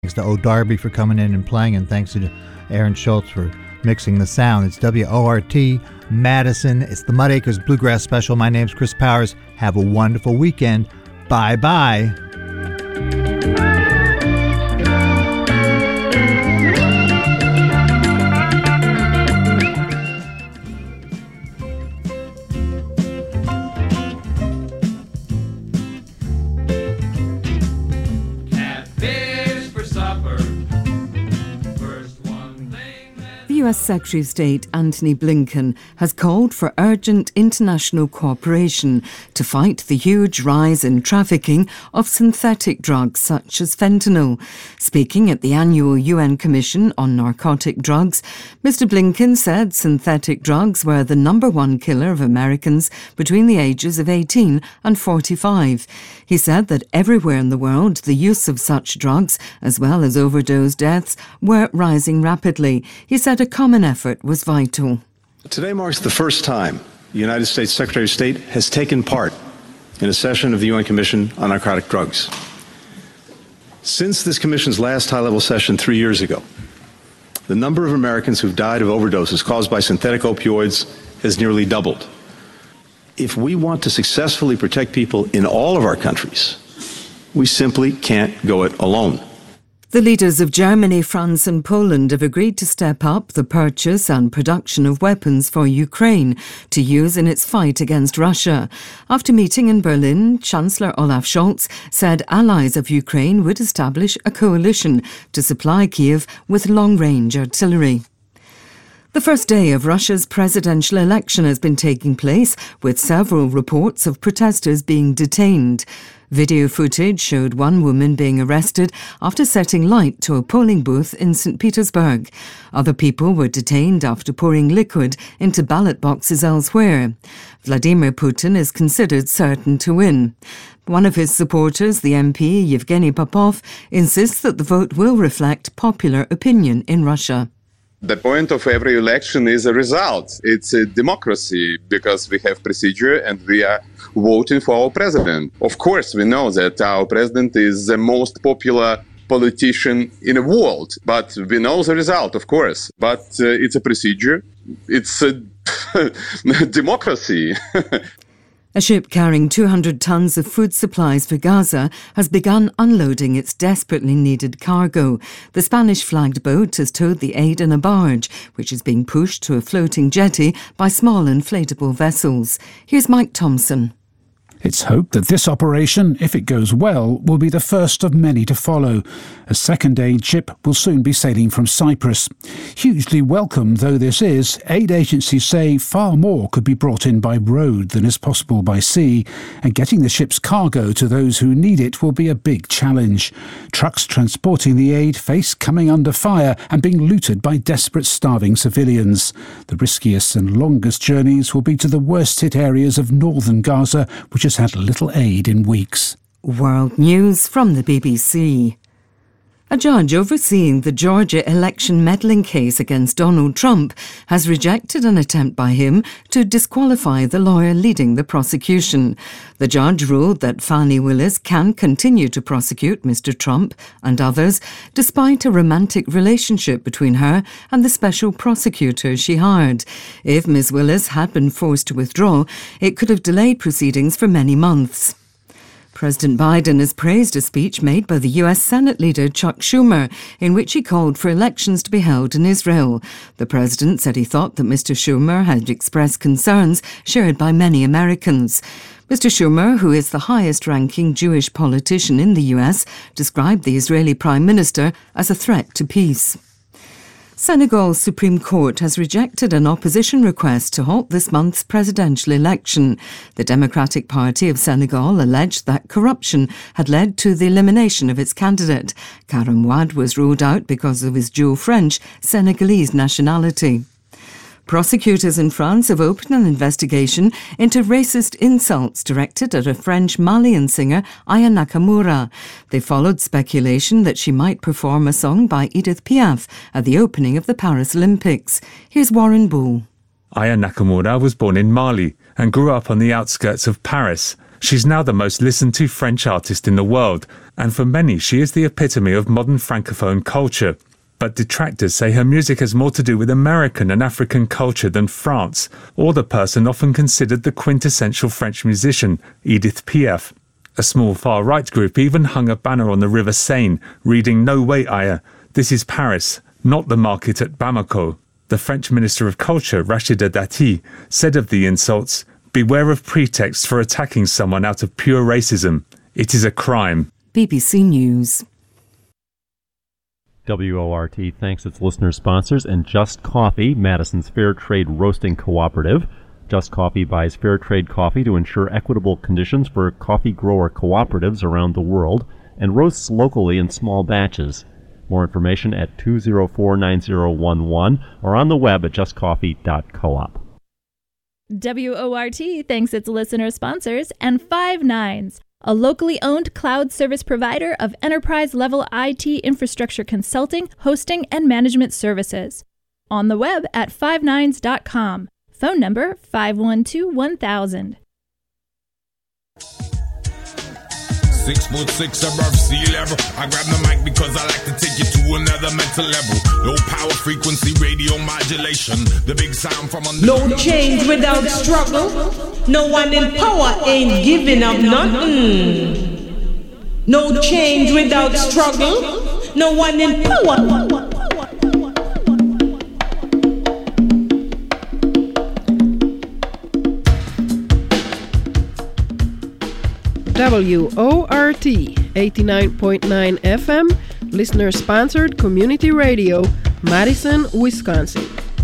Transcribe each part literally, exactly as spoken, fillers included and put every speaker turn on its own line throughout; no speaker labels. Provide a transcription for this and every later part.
Thanks to O. Darby for coming in and playing, and thanks to Aaron Schultz for mixing the sound. It's W O R T, Madison. It's the Mud Acres Bluegrass Special. My name's Chris Powers. Have a wonderful weekend. Bye-bye.
U S Secretary of State Antony Blinken has called for urgent international cooperation to fight the huge rise in trafficking of synthetic drugs such as fentanyl. Speaking at the annual U N Commission on Narcotic Drugs, Mister Blinken said synthetic drugs were the number one killer of Americans between the ages of eighteen and forty-five. He said that everywhere in the world the use of such drugs, as well as overdose deaths, were rising rapidly. He said a common effort was vital.
Today marks the first time the United States Secretary of State has taken part in a session of the U N Commission on Narcotic Drugs. Since this commission's last high-level session three years ago, the number of Americans who've died of overdoses caused by synthetic opioids has nearly doubled. If we want to successfully protect people in all of our countries, we simply can't go it alone.
The leaders of Germany, France and Poland have agreed to step up the purchase and production of weapons for Ukraine to use in its fight against Russia. After meeting in Berlin, Chancellor Olaf Scholz said allies of Ukraine would establish a coalition to supply Kiev with long-range artillery. The first day of Russia's presidential election has been taking place, with several reports of protesters being detained. Video footage showed one woman being arrested after setting light to a polling booth in Saint Petersburg. Other people were detained after pouring liquid into ballot boxes elsewhere. Vladimir Putin is considered certain to win. One of his supporters, the M P Yevgeny Popov, insists that the vote will reflect popular opinion in Russia.
The point of every election is a result. It's a democracy because we have procedure and we are voting for our president. Of course, we know that our president is the most popular politician in the world, but we know the result, of course. But uh, it's a procedure. It's a democracy.
A ship carrying two hundred tonnes of food supplies for Gaza has begun unloading its desperately needed cargo. The Spanish-flagged boat has towed the aid in a barge, which is being pushed to a floating jetty by small inflatable vessels. Here's Mike Thompson.
It's hoped that this operation, if it goes well, will be the first of many to follow. A second aid ship will soon be sailing from Cyprus. Hugely welcome though this is, aid agencies say far more could be brought in by road than is possible by sea, and getting the ship's cargo to those who need it will be a big challenge. Trucks transporting the aid face coming under fire and being looted by desperate, starving civilians. The riskiest and longest journeys will be to the worst-hit areas of northern Gaza, which has had little aid in weeks.
World News from the B B C. A judge overseeing the Georgia election meddling case against Donald Trump has rejected an attempt by him to disqualify the lawyer leading the prosecution. The judge ruled that Fani Willis can continue to prosecute Mister Trump and others despite a romantic relationship between her and the special prosecutor she hired. If Miz Willis had been forced to withdraw, it could have delayed proceedings for many months. President Biden has praised a speech made by the U S Senate leader Chuck Schumer, in which he called for elections to be held in Israel. The president said he thought that Mister Schumer had expressed concerns shared by many Americans. Mister Schumer, who is the highest-ranking Jewish politician in the U S, described the Israeli Prime Minister as a threat to peace. Senegal's Supreme Court has rejected an opposition request to halt this month's presidential election. The Democratic Party of Senegal alleged that corruption had led to the elimination of its candidate. Karim Wade was ruled out because of his dual French Senegalese nationality. Prosecutors in France have opened an investigation into racist insults directed at a French Malian singer, Aya Nakamura. They followed speculation that she might perform a song by Edith Piaf at the opening of the Paris Olympics. Here's Warren Bull.
Aya Nakamura was born in Mali and grew up on the outskirts of Paris. She's now the most listened to French artist in the world, and for many she is the epitome of modern francophone culture. But detractors say her music has more to do with American and African culture than France, or the person often considered the quintessential French musician, Edith Piaf. A small far-right group even hung a banner on the River Seine, reading "No way, Aya. This is Paris, not the market at Bamako." The French Minister of Culture, Rachida Dati, said of the insults, "Beware of pretexts for attacking someone out of pure racism. It is a crime."
B B C News.
W O R T thanks its listener sponsors and Just Coffee, Madison's Fair Trade Roasting Cooperative. Just Coffee buys fair trade coffee to ensure equitable conditions for coffee grower cooperatives around the world and roasts locally in small batches. More information at two oh four, nine oh one one or on the web at just coffee dot coop.
W O R T thanks its listener sponsors and Five Nines, a locally owned cloud service provider of enterprise-level I T infrastructure consulting, hosting, and management services. On the web at five nines dot com. Phone number five one two, one thousand.
Six foot six above sea level. I grab the mic because I like to take you to another mental level. Low power frequency radio modulation. The big sound from under.
No change without struggle. No one in power ain't giving up nothing. No change without struggle. No one in power.
W O R T eighty-nine point nine F M, listener-sponsored community radio, Madison, Wisconsin.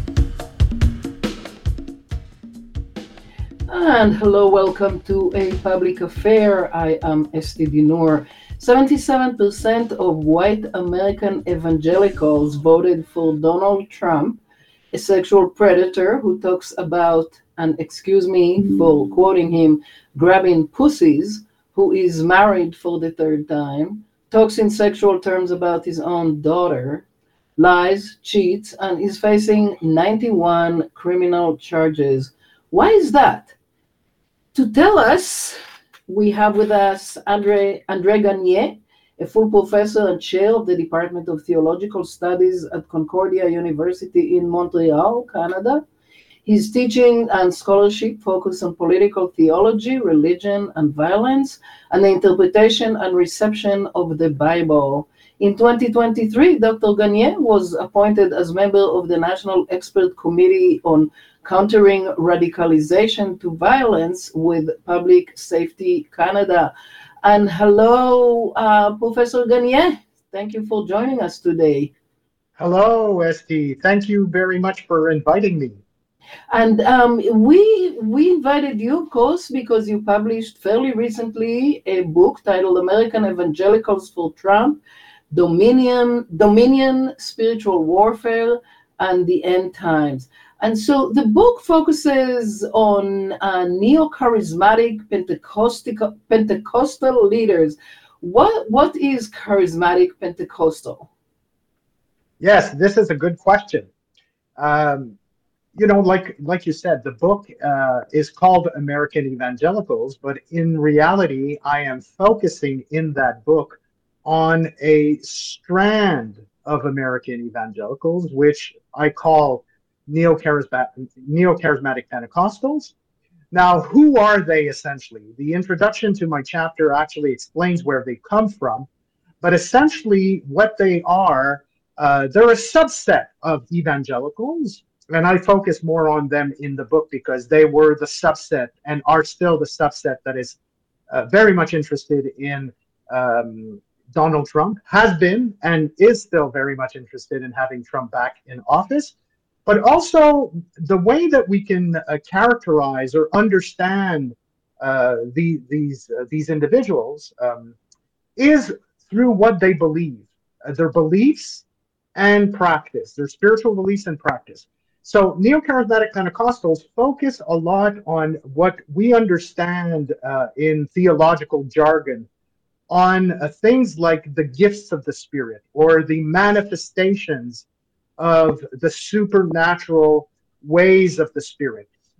And hello, welcome to A Public Affair. I am Esty Dinur. seventy-seven percent of white American evangelicals voted for Donald Trump, a sexual predator who talks about, and excuse me for quoting him, grabbing pussies, who is married for the third time, talks in sexual terms about his own daughter, lies, cheats, and is facing ninety-one criminal charges. Why is that? To tell us, we have with us Andre, Andre Gagné, a full professor and chair of the Department of Theological Studies at Concordia University in Montreal, Canada. His teaching and scholarship focus on political theology, religion, and violence, and the interpretation and reception of the Bible. In twenty twenty-three, Doctor Gagné was appointed as member of the National Expert Committee on Countering Radicalization to Violence with Public Safety Canada. And hello, uh, Professor Gagné. Thank you for joining us today.
Hello, Esty. Thank you very much for inviting me.
And um, we we invited you, of course, because you published fairly recently a book titled American Evangelicals for Trump, Dominion, Dominion, Spiritual Warfare, and the End Times. And so the book focuses on uh, neo-charismatic Pentecostal, Pentecostal leaders. What What is charismatic Pentecostal?
Yes, this is a good question. Um, You know, like like you said, the book uh, is called American Evangelicals, but in reality, I am focusing in that book on a strand of American evangelicals, which I call neo-charismatic, neo-charismatic Pentecostals. Now, who are they essentially? The introduction to my chapter actually explains where they come from, but essentially what they are, uh, they're a subset of evangelicals. And I focus more on them in the book because they were the subset and are still the subset that is uh, very much interested in um, Donald Trump, has been and is still very much interested in having Trump back in office. But also the way that we can uh, characterize or understand uh, the, these, uh, these individuals um, is through what they believe, uh, their beliefs and practice, their spiritual beliefs and practice. So neo-charismatic Pentecostals focus a lot on what we understand uh, in theological jargon, on uh, things like the gifts of the Spirit or the manifestations of the supernatural ways of the Spirit.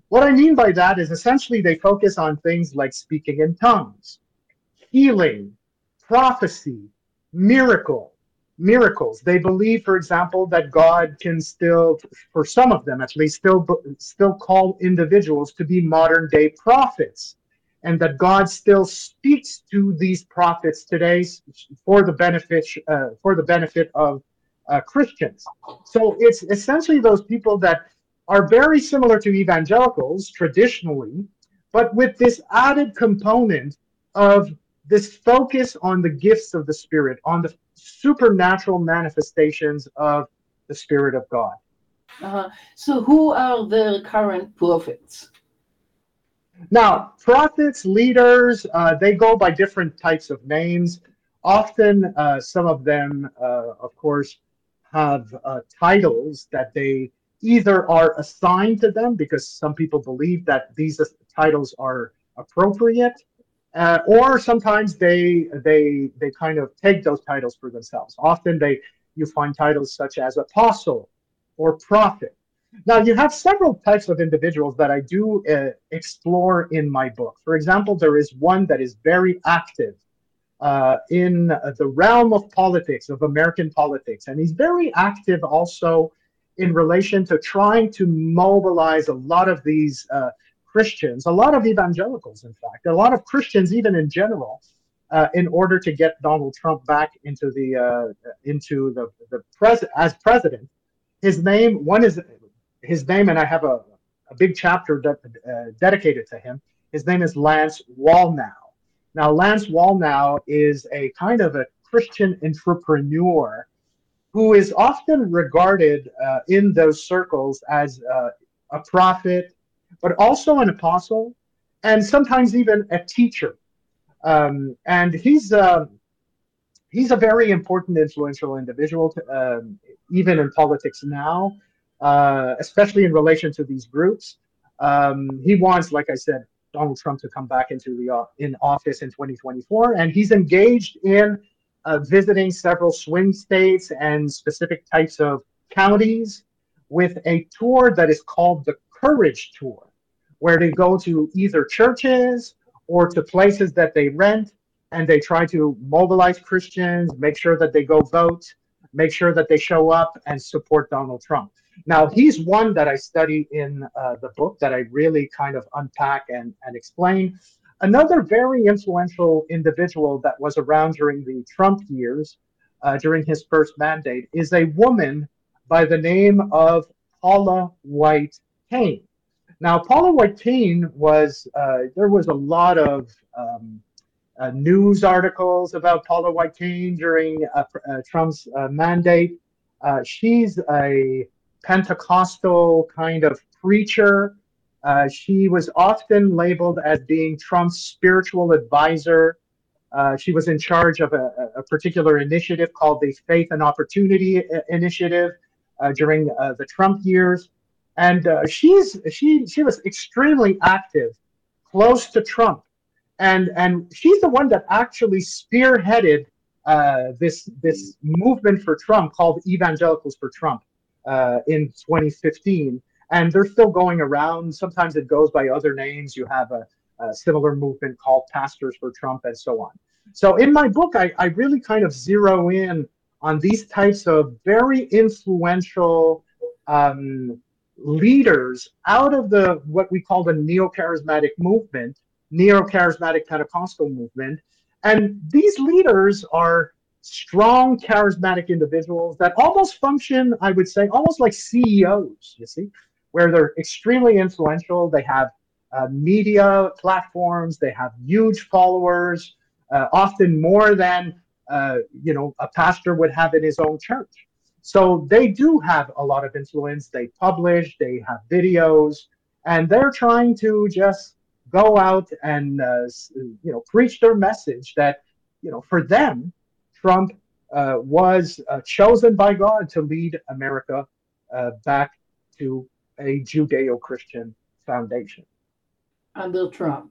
What I mean by that is essentially they focus on things like speaking in tongues, healing, prophecy, miracle, miracles. They believe, for example, that God can still, for some of them at least, still still call individuals to be modern day prophets, and that God still speaks to these prophets today for the benefit uh, for the benefit of uh, Christians. So it's essentially those people that are very similar to evangelicals traditionally, but with this added component of this focus on the gifts of the Spirit, on the supernatural manifestations of the Spirit of God.
Uh-huh. So who are the current prophets?
Now, prophets, leaders, uh, they go by different types of names. Often, uh, some of them, uh, of course, have uh, titles that they either are assigned to them because some people believe that these titles are appropriate, Uh, or sometimes they they they kind of take those titles for themselves. Often they you find titles such as apostle or prophet. Now you have several types of individuals that I do uh, explore in my book. For example, there is one that is very active uh, in the realm of politics, of American politics, and he's very active also in relation to trying to mobilize a lot of these Uh, Christians, a lot of evangelicals, in fact, a lot of Christians, even in general, uh, in order to get Donald Trump back into the uh, into the the pres as president. His name, one is his name, and I have a, a big chapter de uh, dedicated to him. His name is Lance Wallnau. Now, Lance Wallnau is a kind of a Christian entrepreneur who is often regarded uh, in those circles as uh, a prophet, but also an apostle, and sometimes even a teacher. Um, and he's uh, he's a very important, influential individual, to, um, even in politics now, uh, especially in relation to these groups. Um, he wants, like I said, Donald Trump to come back into the uh, in office in twenty twenty-four, and he's engaged in uh, visiting several swing states and specific types of counties with a tour that is called the Courage Tour, where they go to either churches or to places that they rent, and they try to mobilize Christians, make sure that they go vote, make sure that they show up and support Donald Trump. Now, he's one that I study in uh, the book that I really kind of unpack and, and explain. Another very influential individual that was around during the Trump years, uh, during his first mandate, is a woman by the name of Paula White Cain. Now, Paula White Cain was, uh, there was a lot of um, uh, news articles about Paula White Cain during uh, uh, Trump's uh, mandate. Uh, she's a Pentecostal kind of preacher. Uh, she was often labeled as being Trump's spiritual advisor. Uh, she was in charge of a, a particular initiative called the Faith and Opportunity Initiative uh, during uh, the Trump years. And uh, she's she she was extremely active, close to Trump, and and she's the one that actually spearheaded uh, this this movement for Trump called Evangelicals for Trump uh, in twenty fifteen, and they're still going around. Sometimes it goes by other names. You have a, a similar movement called Pastors for Trump, and so on. So in my book, I, I really kind of zero in on these types of very influential Um, leaders out of the what we call the neo-charismatic movement, neo-charismatic Pentecostal movement. And these leaders are strong, charismatic individuals that almost function, I would say, almost like C E Os, you see, where they're extremely influential. They have uh, media platforms, they have huge followers, uh, often more than, uh, you know, a pastor would have in his own church. So they do have a lot of influence. They publish, they have videos, and they're trying to just go out and, uh, you know, preach their message that, you know, for them, Trump uh, was uh, chosen by God to lead America uh, back to a Judeo-Christian foundation.
Under Trump.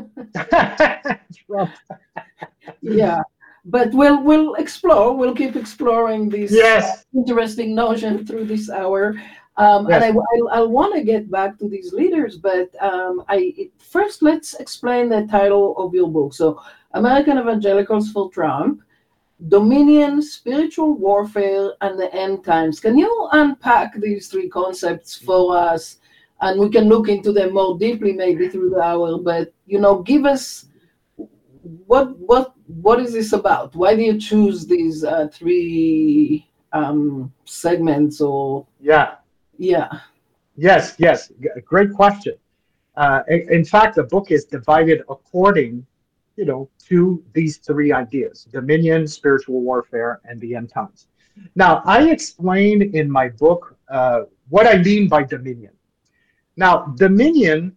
Trump.
Yeah. But we'll we'll explore. We'll keep exploring this
yes.
interesting notion through this hour. Um,
Yes.
And I, I, I want to get back to these leaders, but um, I first let's explain the title of your book. So, American Evangelicals for Trump, Dominion, Spiritual Warfare, and the End Times. Can you unpack these three concepts for us? And we can look into them more deeply maybe through the hour, but, you know, give us what what what is this about? Why do you choose these uh, three um, segments or...
Yeah.
Yeah.
Yes, yes. G- Great question. Uh, in, in fact, the book is divided according, you know, to these three ideas: dominion, spiritual warfare, and the end times. Now, I explain in my book uh, what I mean by dominion. Now, dominion,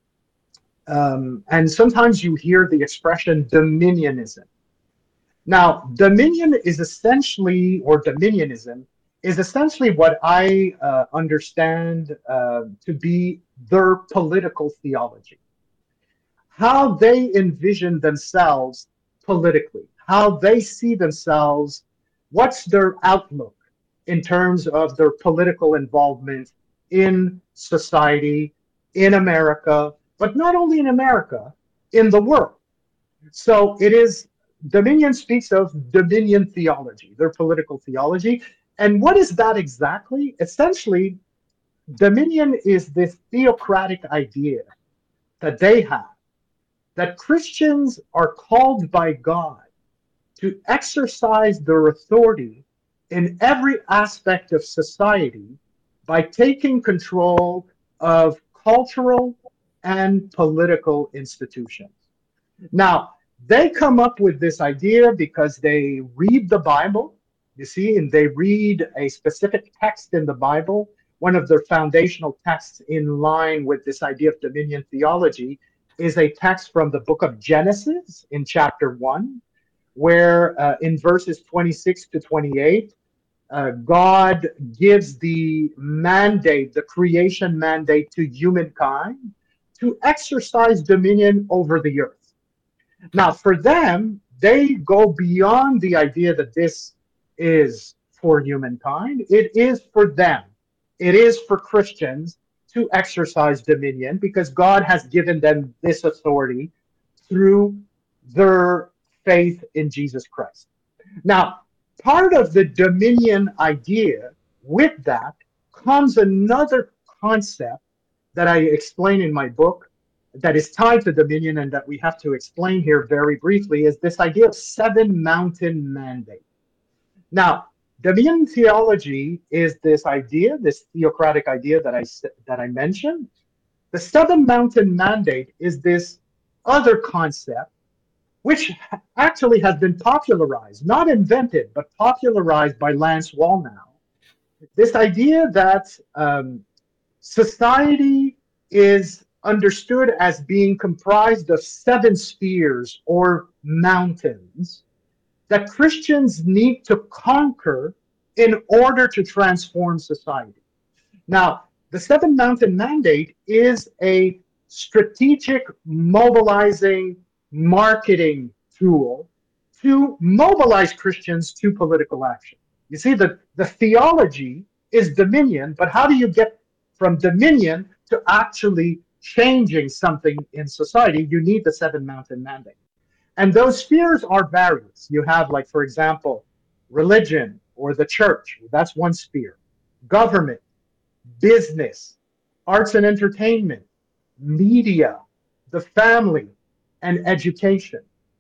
um, and sometimes you hear the expression dominionism. Now, dominion is essentially, or dominionism, is essentially what I uh, understand uh, to be their political theology. How they envision themselves politically, how they see themselves, what's their outlook in terms of their political involvement in society, in America, but not only in America, in the world. So it is, Dominion speaks of dominion theology, their political theology. And what is that exactly? Essentially, dominion is this theocratic idea that they have, that Christians are called by God to exercise their authority in every aspect of society by taking control of cultural and political institutions. Now, they come up with this idea because they read the Bible, you see, and they read a specific text in the Bible, one of their foundational texts in line with this idea of dominion theology is a text from the book of Genesis in chapter one, where uh, in verses twenty-six to twenty-eight, uh, God gives the mandate, the creation mandate to humankind to exercise dominion over the earth. Now, for them, they go beyond the idea that this is for humankind. It is for them. It is for Christians to exercise dominion because God has given them this authority through their faith in Jesus Christ. Now, part of the dominion idea with that comes another concept that I explain in my book that is tied to dominion and that we have to explain here very briefly is this idea of seven mountain mandate. Now, dominion theology is this idea, this theocratic idea that I that I mentioned. The seven mountain mandate is this other concept, which actually has been popularized, not invented, but popularized by Lance Wallnau. This idea that um, society is understood as being comprised of seven spheres or mountains that Christians need to conquer in order to transform society. Now, the Seven Mountain Mandate is a strategic mobilizing marketing tool to mobilize Christians to political action. You see, the, the theology is dominion, but how do you get from dominion to actually changing something in society? You need the Seven Mountain Mandate. And those spheres are various. You have, like, for example, religion or the church. That's one sphere. Government, business, arts and entertainment, media, the family, and education.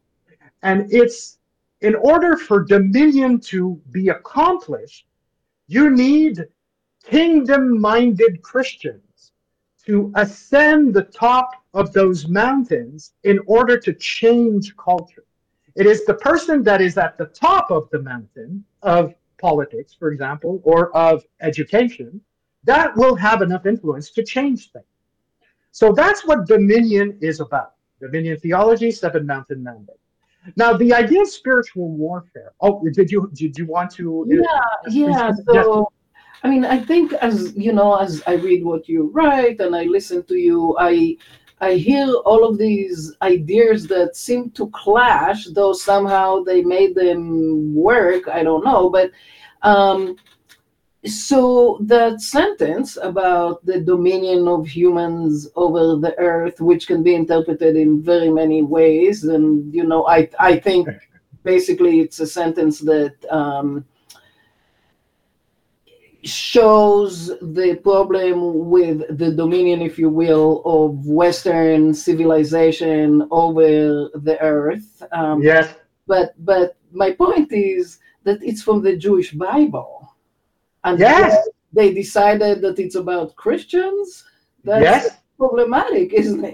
And it's, in order for dominion to be accomplished, you need kingdom-minded Christians to ascend the top of those mountains in order to change culture. It is the person that is at the top of the mountain of politics, for example, or of education, that will have enough influence to change things. So that's what dominion is about. Dominion theology, Seven Mountain Mandate. Now, the idea of spiritual warfare. Oh, did you did you want to?
Yeah, yeah. So, I mean, I think as you know, as I read what you write and I listen to you, I I hear all of these ideas that seem to clash, though somehow they made them work. I don't know, but um, So that sentence about the dominion of humans over the earth, which can be interpreted in very many ways, and you know, I I think basically it's a sentence that um, shows the problem with the dominion, if you will, of Western civilization over the earth. Um,
yes.
But but my point is that it's from the Jewish Bible. And
yes.
They decided that it's about Christians. That's
yes.
problematic, isn't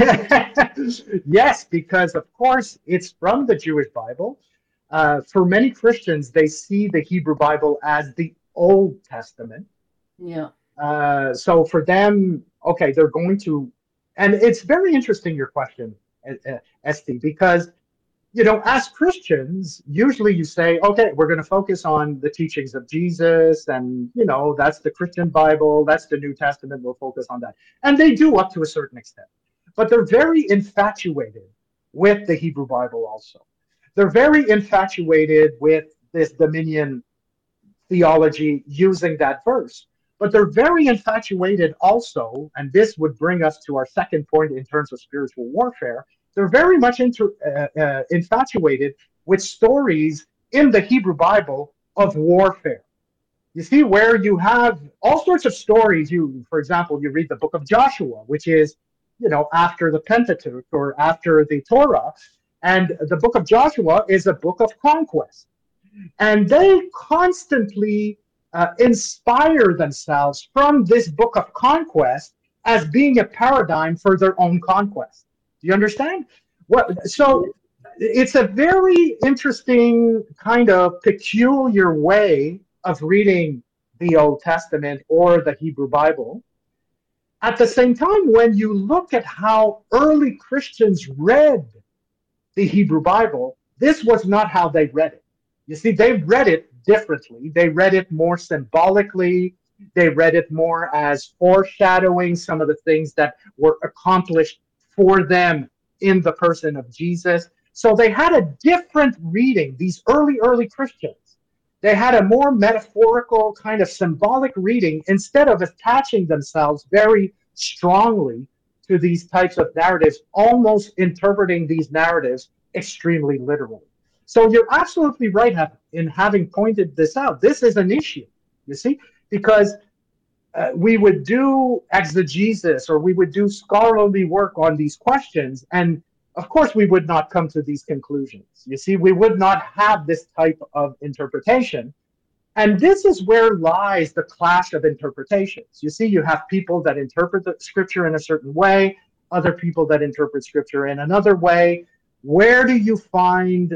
it? Yes, because of course it's from the Jewish Bible. Uh, for many Christians, they see the Hebrew Bible as the Old Testament.
Yeah.
Uh, so for them, okay, they're going to, and it's very interesting, your question, uh, Esty, because you know, as Christians, usually you say, okay, we're going to focus on the teachings of Jesus, and, you know, that's the Christian Bible, that's the New Testament, we'll focus on that. And they do up to a certain extent. But they're very infatuated with the Hebrew Bible also. They're very infatuated with this dominion theology using that verse. But they're very infatuated also, and this would bring us to our second point in terms of spiritual warfare. They're very much into, uh, uh, infatuated with stories in the Hebrew Bible of warfare. You see, where you have all sorts of stories. You, for example, you read the book of Joshua, which is, you know, after the Pentateuch or after the Torah. And the book of Joshua is a book of conquest. And they constantly uh, inspire themselves from this book of conquest as being a paradigm for their own conquest. Do you understand? What? So it's a very interesting kind of peculiar way of reading the Old Testament or the Hebrew Bible. At the same time, when you look at how early Christians read the Hebrew Bible, this was not how they read it. You see, they read it differently. They read it more symbolically. They read it more as foreshadowing some of the things that were accomplished for them in the person of Jesus. So they had a different reading, these early, early Christians. They had a more metaphorical, kind of symbolic reading instead of attaching themselves very strongly to these types of narratives, almost interpreting these narratives extremely literally. So you're absolutely right in having pointed this out. This is an issue, you see, because Uh, we would do exegesis or we would do scholarly work on these questions, and of course we would not come to these conclusions. You see, we would not have this type of interpretation, and this is where lies the clash of interpretations. You see, you have people that interpret the scripture in a certain way, other people that interpret scripture in another way. Where do you find,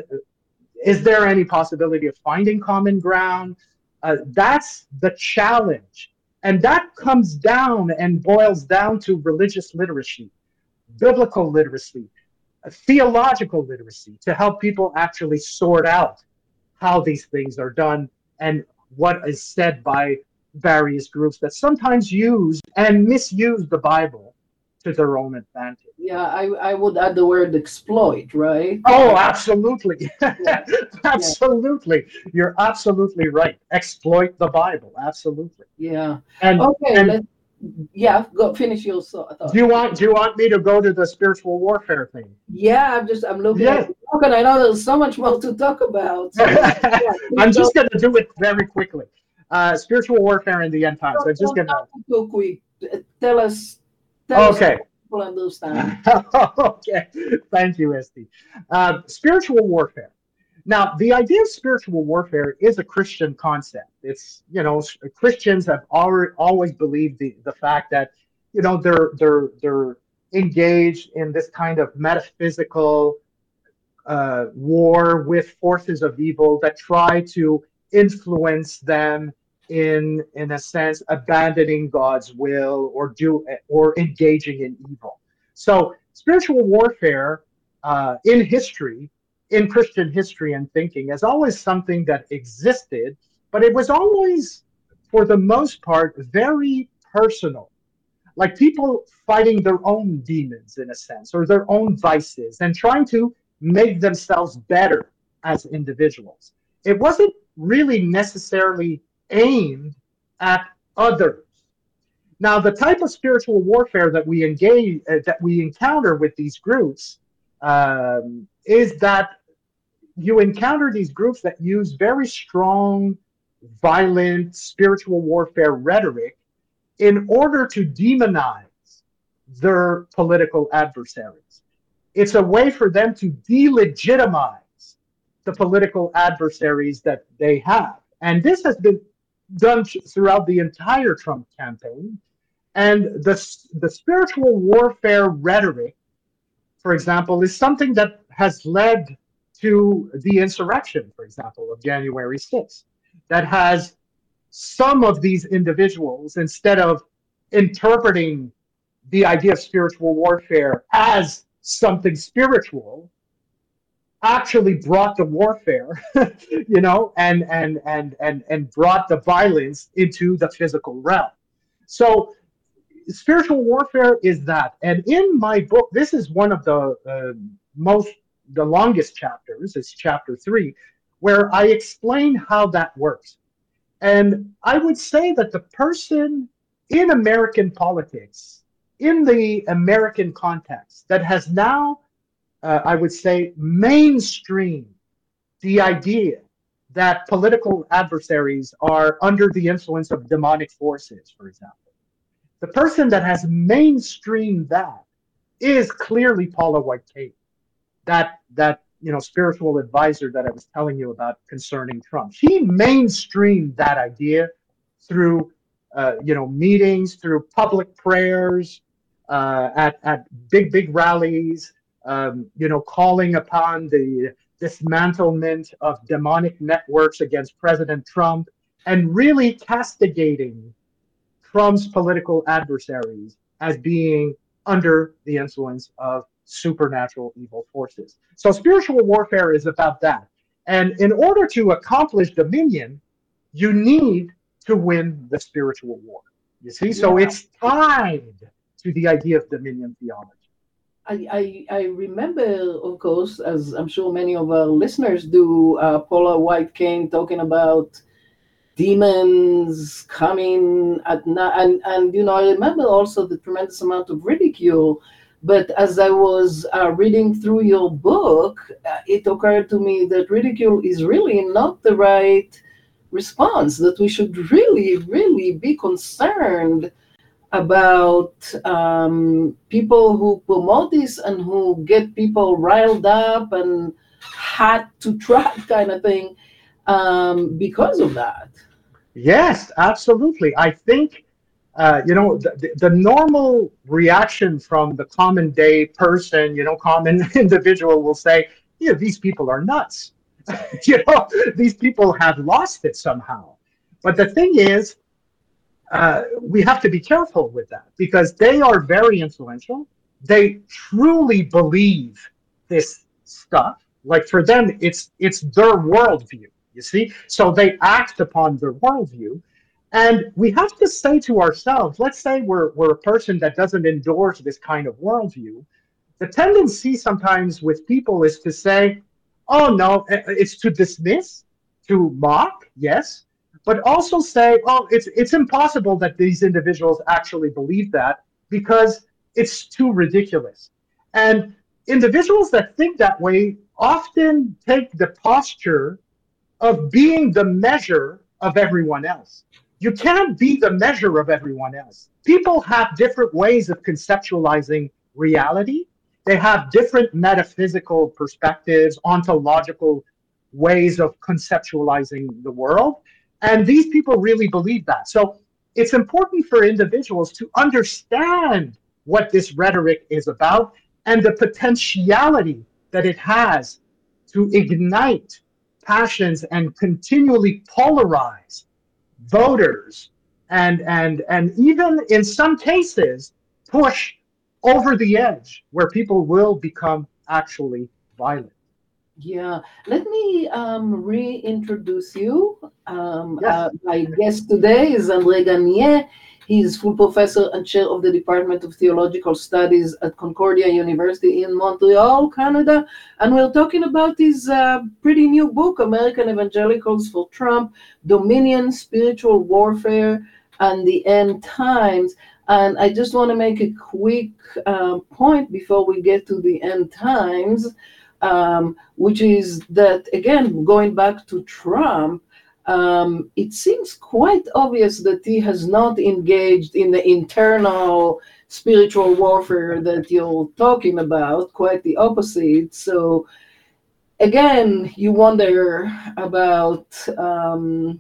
is there any possibility of finding common ground? Uh, that's the challenge. And that comes down and boils down to religious literacy, biblical literacy, theological literacy, to help people actually sort out how these things are done and what is said by various groups that sometimes use and misuse the Bible to their own advantage.
Yeah, I, I would add the word exploit, right?
Oh, absolutely. Yeah. Absolutely. You're absolutely right. Exploit the Bible. Absolutely.
Yeah.
And,
okay.
and
let's, yeah, go finish your thought.
Do you want do you want me to go to the spiritual warfare thing?
Yeah, I'm just I'm looking
yeah.
at the book, and I know there's so much more to talk about. So, yeah,
I'm just going to do it very quickly. Uh, spiritual warfare in the end times. I'm just going to
too quick. Tell us. Tell
okay.
Us people understand.
Okay. Thank you, Esty. Uh, spiritual warfare. Now, the idea of spiritual warfare is a Christian concept. It's, you know, Christians have already, always believed the, the fact that, you know, they're they're they're engaged in this kind of metaphysical uh, war with forces of evil that try to influence them in, in a sense, abandoning God's will or do or engaging in evil. So, spiritual warfare uh, in history. in Christian history and thinking as always something that existed, but it was always, for the most part, very personal. Like people fighting their own demons, in a sense, or their own vices, and trying to make themselves better as individuals. It wasn't really necessarily aimed at others. Now, the type of spiritual warfare that we engage, uh, that we encounter with these groups, um, is that you encounter these groups that use very strong, violent spiritual warfare rhetoric in order to demonize their political adversaries. It's a way for them to delegitimize the political adversaries that they have. And this has been done throughout the entire Trump campaign. And the, the spiritual warfare rhetoric, for example, is something that has led to the insurrection, for example, of January sixth, that has some of these individuals, instead of interpreting the idea of spiritual warfare as something spiritual, actually brought the warfare, you know, and and and and and brought the violence into the physical realm. So spiritual warfare is that. And in my book, this is one of the uh, most, the longest chapters, it's chapter three, where I explain how that works. And I would say that the person in American politics, in the American context, that has now, uh, I would say, mainstream the idea that political adversaries are under the influence of demonic forces, for example. The person that has mainstreamed that is clearly Paula White-Cain, that that you know spiritual advisor that I was telling you about concerning Trump. She mainstreamed that idea through uh, you know meetings, through public prayers, uh, at at big big rallies, um, you know, calling upon the dismantlement of demonic networks against President Trump, and really castigating Trump's political adversaries as being under the influence of supernatural evil forces. So spiritual warfare is about that. And in order to accomplish dominion, you need to win the spiritual war. You see? So
Yeah.
it's tied to the idea of dominion theology.
I, I, I remember, of course, as I'm sure many of our listeners do, uh, Paula White-Cain talking about demons coming at night. And, and, you know, I remember also the tremendous amount of ridicule. But as I was uh, reading through your book, uh, it occurred to me that ridicule is really not the right response, that we should really, really be concerned about um, people who promote this and who get people riled up and hot to trot kind of thing um, because of that.
Yes, absolutely. I think, uh, you know, the, the normal reaction from the common day person, you know, common individual will say, yeah, these people are nuts. You know, these people have lost it somehow. But the thing is, uh, we have to be careful with that because they are very influential. They truly believe this stuff. Like for them, it's it's their worldview. You see, so they act upon their worldview, and we have to say to ourselves, let's say we're we're a person that doesn't endorse this kind of worldview. The tendency sometimes with people is to say, oh no, it's to dismiss, to mock, yes, but also say, oh, it's it's impossible that these individuals actually believe that because it's too ridiculous. And individuals that think that way often take the posture of being the measure of everyone else. You can't be the measure of everyone else. People have different ways of conceptualizing reality. They have different metaphysical perspectives, ontological ways of conceptualizing the world. And these people really believe that. So it's important for individuals to understand what this rhetoric is about and the potentiality that it has to ignite passions and continually polarize voters and and and even in some cases push over the edge where people will become actually violent.
Yeah, let me um, reintroduce you. Um,
Yes.
uh, my guest today is André Gagnier. He is full professor and chair of the Department of Theological Studies at Concordia University in Montreal, Canada. And we're talking about his uh, pretty new book, American Evangelicals for Trump, Dominion, Spiritual Warfare, and the End Times. And I just want to make a quick uh, point before we get to the End Times, um, which is that, again, going back to Trump, Um, it seems quite obvious that he has not engaged in the internal spiritual warfare that you're talking about, quite the opposite. So, again, you wonder about, um,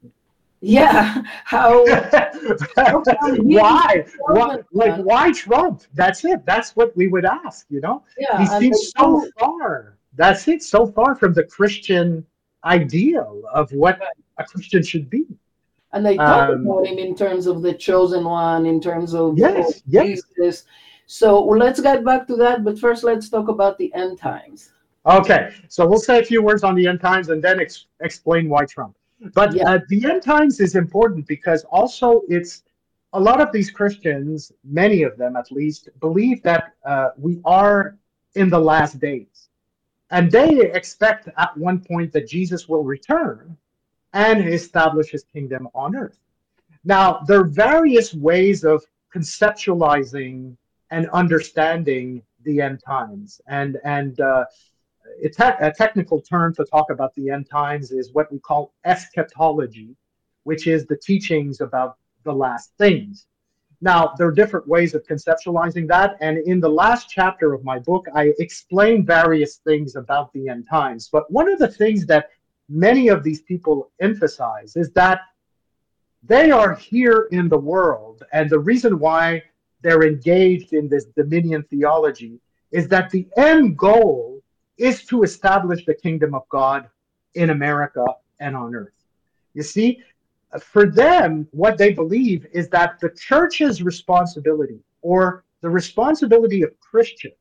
yeah, how... how
why? Why? Like, why Trump? That's it. That's what we would ask, you know?
Yeah,
he seems so far. That's it, so far from the Christian ideal of what a Christian should be.
And they talk
Um,
about him in terms of the chosen one, in terms of
Yes, yes.
Jesus. So well, let's get back to that, but first let's talk about the end times.
Okay, so we'll say a few words on the end times and then ex- explain why Trump. But
Yeah.
uh, the end times is important because also it's a lot of these Christians, many of them at least, believe that uh, we are in the last days. And they expect at one point that Jesus will return and establish his kingdom on earth. Now, there are various ways of conceptualizing and understanding the end times. And, and uh, a, te- a technical term to talk about the end times is what we call eschatology, which is the teachings about the last things. Now, there are different ways of conceptualizing that, and in the last chapter of my book, I explain various things about the end times. But one of the things that many of these people emphasize is that they are here in the world, and the reason why they're engaged in this dominion theology is that the end goal is to establish the kingdom of God in America and on earth. You see, for them, what they believe is that the church's responsibility, or the responsibility of Christians,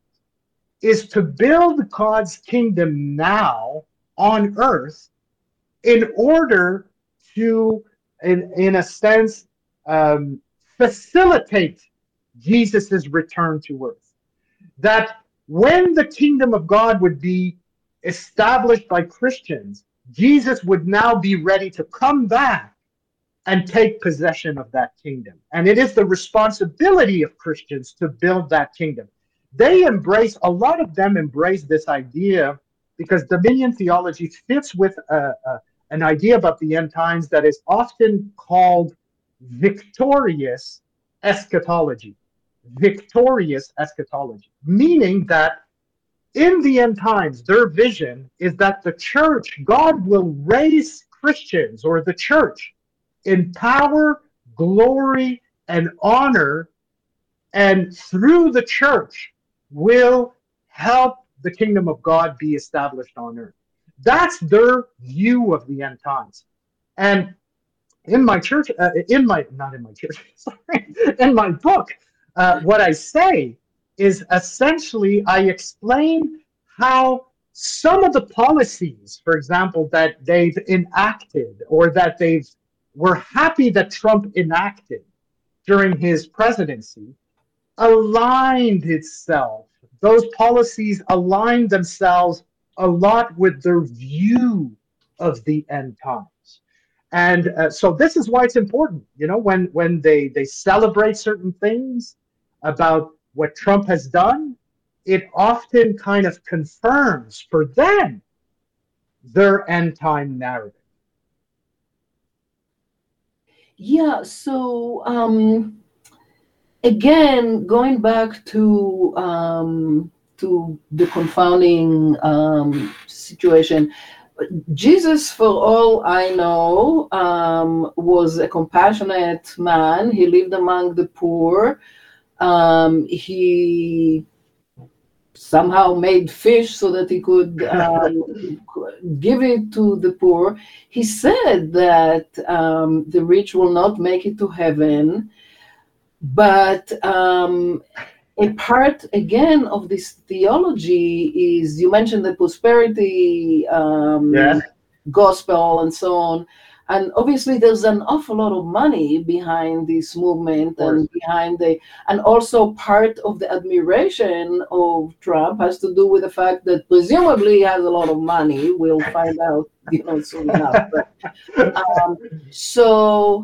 is to build God's kingdom now on earth in order to, in, in a sense, um, facilitate Jesus' return to earth. That when the kingdom of God would be established by Christians, Jesus would now be ready to come back and take possession of that kingdom. And it is the responsibility of Christians to build that kingdom. They embrace, a lot of them embrace this idea because dominion theology fits with a, a, an idea about the end times that is often called victorious eschatology. Victorious eschatology, meaning that in the end times, their vision is that the church, God will raise Christians or the church in power, glory, and honor, and through the church will help the kingdom of God be established on earth. That's their view of the end times. And in my church, uh, in my, not in my church, sorry, in my book, uh, what I say is essentially I explain how some of the policies, for example, that they've enacted or that they've were happy that Trump enacted during his presidency, aligned itself. Those policies aligned themselves a lot with their view of the end times. And uh, so this is why it's important, you know, when, when they, they celebrate certain things about what Trump has done, it often kind of confirms for them their end time narrative.
Yeah, so um, again, going back to um, to the confounding um, situation, Jesus, for all I know, um, was a compassionate man. He lived among the poor. Um, he somehow made fish so that he could um, give it to the poor. He said that um, the rich will not make it to heaven, but um, a part, again, of this theology is, you mentioned the prosperity um,
yes.
gospel and so on. And obviously, there's an awful lot of money behind this movement and behind the, and also part of the admiration of Trump has to do with the fact that presumably he has a lot of money. We'll find out, you know, soon enough. But, um, so,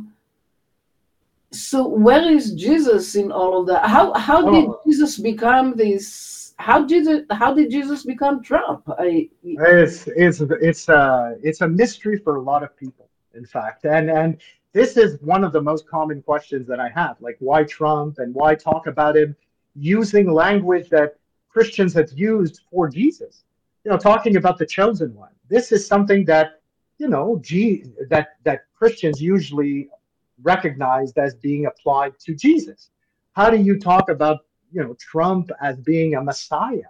so where is Jesus in all of that? How how did
Oh.
Jesus become this? How did it, how did Jesus become Trump? I,
It's it's it's a it's a mystery for a lot of people, in fact, and and this is one of the most common questions that I have, like why Trump and why talk about him using language that Christians have used for Jesus, you know, talking about the chosen one. This is something that you know, G, that that Christians usually recognized as being applied to Jesus. How do you talk about you know Trump as being a Messiah?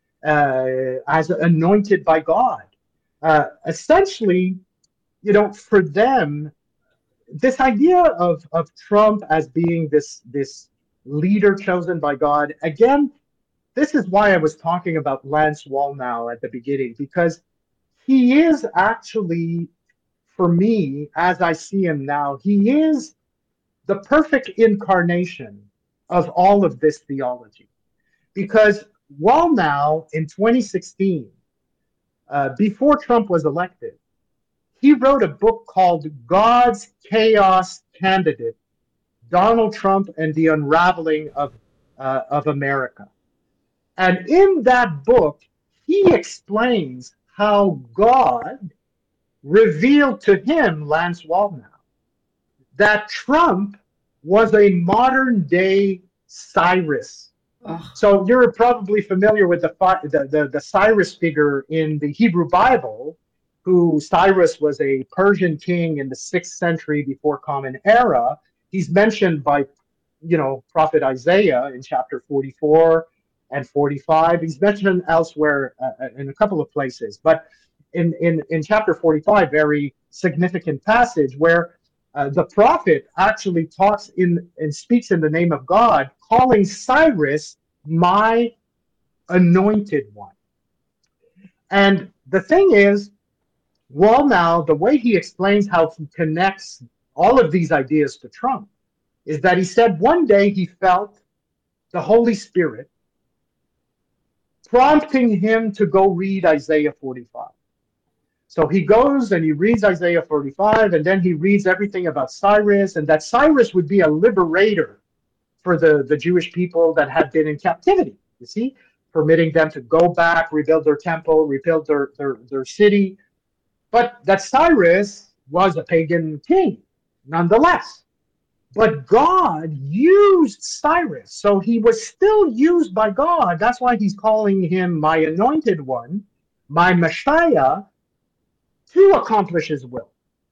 Uh, as anointed by God. Uh, essentially, you know, for them, this idea of, of Trump as being this, this leader chosen by God, again, this is why I was talking about Lance Wallnau at the beginning, because he is actually, for me, as I see him now, he is the perfect incarnation of all of this theology. Because Wallnau in twenty sixteen, uh, before Trump was elected, he wrote a book called God's Chaos Candidate, Donald Trump and the Unraveling of, uh, of America. And in that book, he explains how God revealed to him, Lance Wallnau, that Trump was a modern day Cyrus. So you're probably familiar with the, the, the, the Cyrus figure in the Hebrew Bible, who Cyrus was a Persian king in the sixth century before Common Era. He's mentioned by, you know, Prophet Isaiah in chapter forty-four and forty-five. He's mentioned elsewhere uh, in a couple of places. But in, in, in chapter forty-five, very significant passage where uh, the prophet actually talks in and speaks in the name of God, calling Cyrus my anointed one. And the thing is, Wallnau, the way he explains how he connects all of these ideas to Trump is that he said one day he felt the Holy Spirit prompting him to go read Isaiah forty-five. So he goes and he reads Isaiah forty-five, and then he reads everything about Cyrus, and that Cyrus would be a liberator for the, the Jewish people that had been in captivity, you see, permitting them to go back, rebuild their temple, rebuild their, their, their city. But that Cyrus was a pagan king, nonetheless. But God used Cyrus, so he was still used by God. That's why he's calling him my anointed one, my Messiah, to accomplish his will.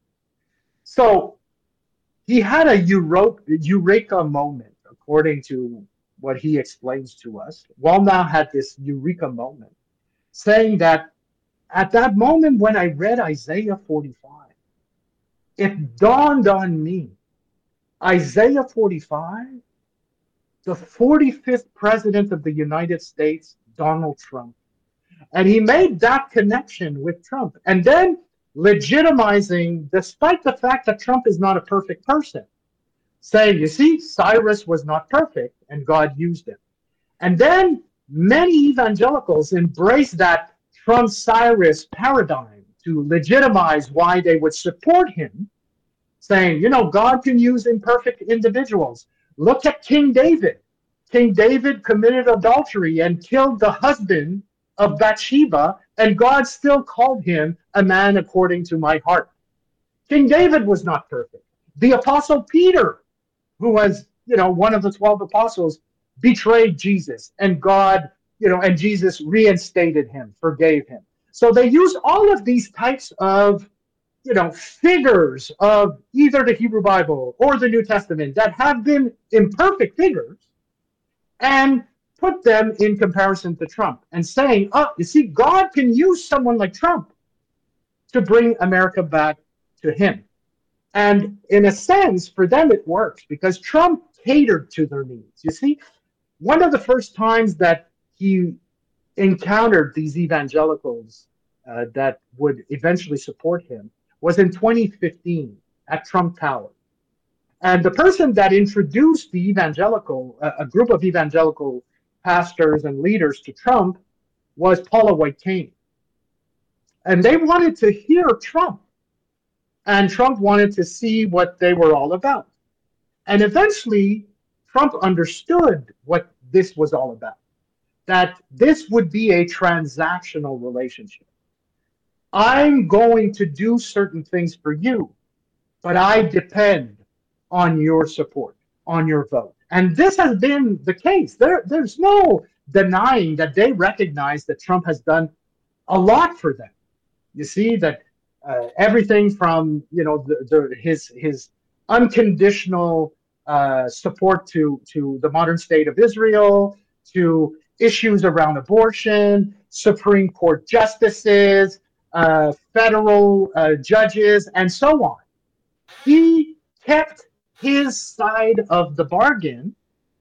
So he had a eureka moment, according to what he explains to us. Wallnau had this eureka moment, saying that at that moment when I read Isaiah forty-five, it dawned on me, Isaiah forty-five, the forty-fifth president of the United States, Donald Trump. And he made that connection with Trump. And then legitimizing, despite the fact that Trump is not a perfect person, saying, you see, Cyrus was not perfect and God used him. And then many evangelicals embrace that Trump-Cyrus paradigm to legitimize why they would support him, saying, you know, God can use imperfect individuals. Look at King David. King David committed adultery and killed the husband of Bathsheba, and God still called him a man according to my heart. King David was not perfect. The Apostle Peter, who was, you know, one of the twelve apostles, betrayed Jesus, and God, you know, and Jesus reinstated him, forgave him. So they use all of these types of, you know, figures of either the Hebrew Bible or the New Testament that have been imperfect figures and put them in comparison to Trump and saying, oh, you see, God can use someone like Trump to bring America back to him. And in a sense, for them, it works because Trump catered to their needs. You see, one of the first times that he encountered these evangelicals uh, that would eventually support him was in twenty fifteen at Trump Tower. And the person that introduced the evangelical, uh, a group of evangelical pastors and leaders to Trump was Paula White-Cain. And they wanted to hear Trump. And Trump wanted to see what they were all about. And eventually, Trump understood what this was all about, that this would be a transactional relationship. I'm going to do certain things for you, but I depend on your support, on your vote. And this has been the case. There, there's no denying that they recognize that Trump has done a lot for them. You see that uh, everything from, you know, the, the, his his unconditional uh, support to, to the modern state of Israel, to issues around abortion, Supreme Court justices, uh, federal uh, judges, and so on. He kept his side of the bargain,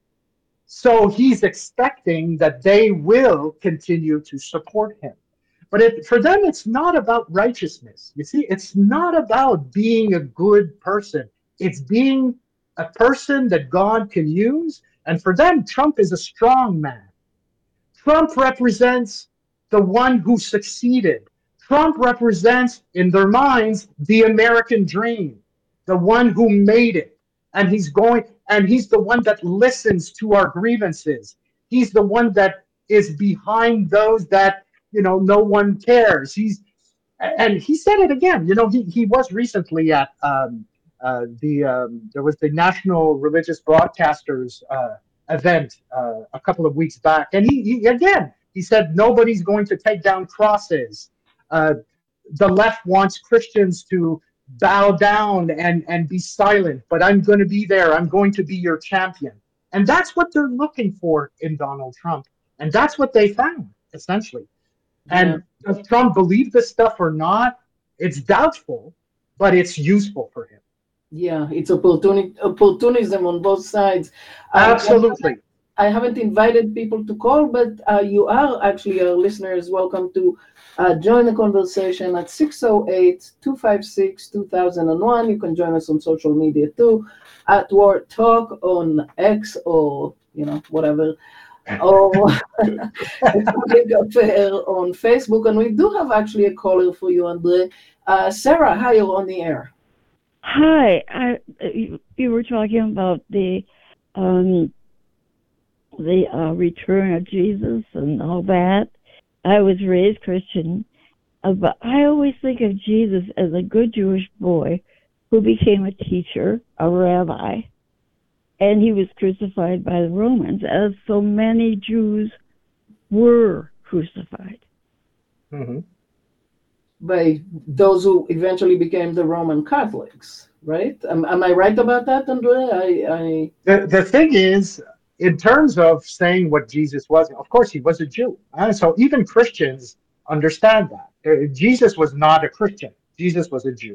so he's expecting that they will continue to support him. But it, for them, it's not about righteousness. You see, it's not about being a good person. It's being a person that God can use. And for them, Trump is a strong man. Trump represents the one who succeeded. Trump represents, in their minds, the American dream, the one who made it. And he's going, and he's the one that listens to our grievances. He's the one that is behind those that, you know, no one cares. He's, and he said it again. You know, he, he was recently at um, uh, the um, there was the National Religious Broadcasters uh, event uh, a couple of weeks back, and he, he again he said nobody's going to take down crosses. Uh, the left wants Christians to bow down and, and be silent, but I'm going to be there. I'm going to be your champion. And that's what they're looking for in Donald Trump. And that's what they found, essentially. Yeah. And does Trump believe this stuff or not? It's doubtful, but it's useful for him.
Yeah, it's opportuni- opportunism on both sides.
Absolutely.
I haven't invited people to call, but uh, you are actually, our listeners, welcome to uh, join the conversation at six oh eight, two five six, two thousand one. You can join us on social media too, at War Talk on X or, you know, whatever, or Public Affair on Facebook. And we do have actually a caller for you, Andre. Uh, Sarah, hi, you're on the air.
Hi, I, you, you were talking about the um, the uh, return of Jesus and all that. I was raised Christian, uh, but I always think of Jesus as a good Jewish boy who became a teacher, a rabbi, and he was crucified by the Romans, as so many Jews were crucified.
Mm-hmm. By those who eventually became the Roman Catholics, right? Am, am I right about that, Andrea? I, I...
The, the thing is, in terms of saying what Jesus was, of course, he was a Jew. And so even Christians understand that. Uh, Jesus was not a Christian. Jesus was a Jew.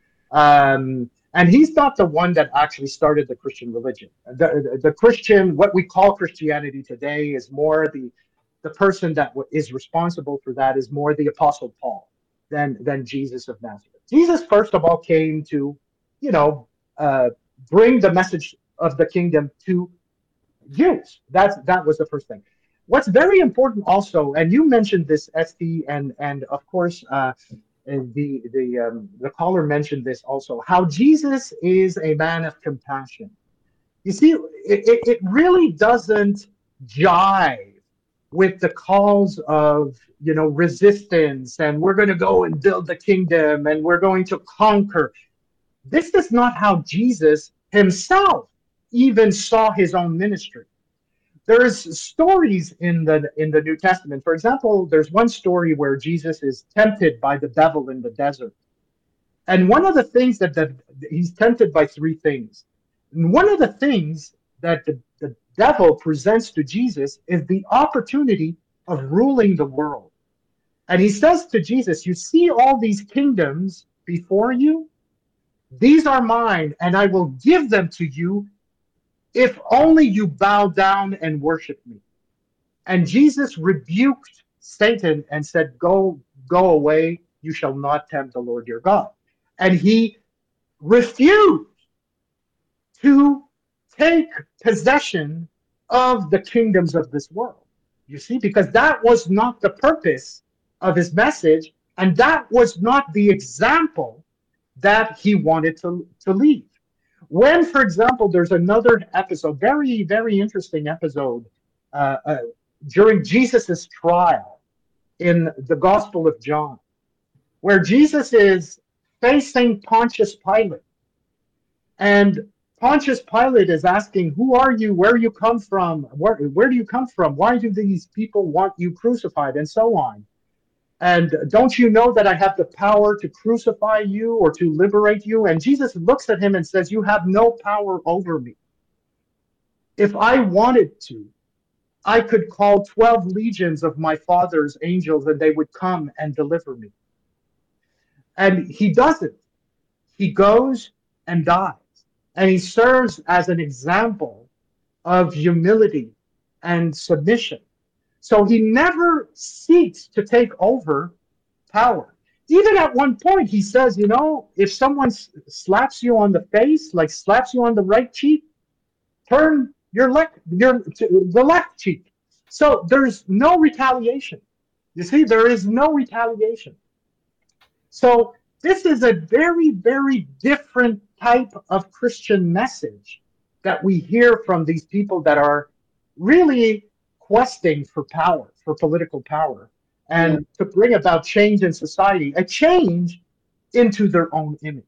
Um, and he's not the one that actually started the Christian religion. The, the, the Christian, what we call Christianity today, is more the, the person that is responsible for that is more the Apostle Paul than, than Jesus of Nazareth. Jesus, first of all, came to, you know, uh, bring the message of the kingdom to Jews. That's that was the first thing. What's very important also, and you mentioned this, Esty, and and of course uh, the the um, the caller mentioned this also, how Jesus is a man of compassion. You see, it, it, it really doesn't jive with the calls of, you know, resistance, and we're going to go and build the kingdom, and we're going to conquer. This is not how Jesus himself even saw his own ministry. There's stories in the in the New Testament. For example, there's one story where Jesus is tempted by the devil in the desert. And one of the things that the, he's tempted by three things. And one of the things that the, the devil presents to Jesus is the opportunity of ruling the world. And he says to Jesus, you see all these kingdoms before you? These are mine, and I will give them to you if only you bow down and worship me. And Jesus rebuked Satan and said, go, go away, you shall not tempt the Lord your God. and he refused to take possession of the kingdoms of this world. You see, because that was not the purpose of his message, and that was not the example that he wanted to, to leave. When, for example, there's another episode, very, very interesting episode, uh, uh, during Jesus's trial in the Gospel of John, where Jesus is facing Pontius Pilate. And Pontius Pilate is asking, who are you? Where you come from? Where, where do you come from? Why do these people want you crucified? And so on. And don't you know that I have the power to crucify you or to liberate you? And Jesus looks at him and says, you have no power over me. If I wanted to, I could call twelve legions of my Father's angels and they would come and deliver me. And he doesn't. He goes and dies. And he serves as an example of humility and submission. So he never seeks to take over power. Even at one point, he says, you know, if someone slaps you on the face, like slaps you on the right cheek, turn your left, your the left cheek. So there's no retaliation. You see, there is no retaliation. So this is a very, very different type of Christian message that we hear from these people that are really questing for power, for political power, and yeah. to bring about change in society, a change into their own image.